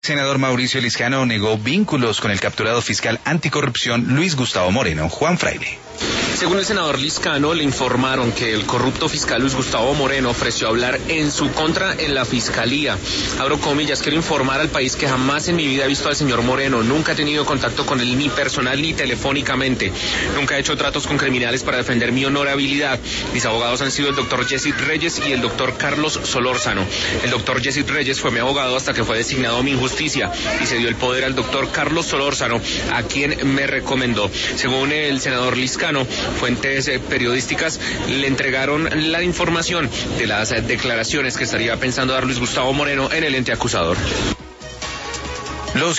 Senador Mauricio Liscano negó vínculos con el capturado fiscal anticorrupción Luis Gustavo Moreno. Juan Fraile. Según el senador Liscano, le informaron que el corrupto fiscal Luis Gustavo Moreno ofreció hablar en su contra en la fiscalía. Abro comillas, quiero informar al país que jamás en mi vida he visto al señor Moreno, nunca he tenido contacto con él ni personal ni telefónicamente, nunca he hecho tratos con criminales para defender mi honorabilidad. Mis abogados han sido el doctor Jessy Reyes y el doctor Carlos Solórzano. El doctor Jessy Reyes fue mi abogado hasta que fue designado a mi injusticia y se dio el poder al doctor Carlos Solórzano, a quien me recomendó. Según el senador Liscano, fuentes periodísticas le entregaron la información de las declaraciones que estaría pensando dar Luis Gustavo Moreno en el ente acusador.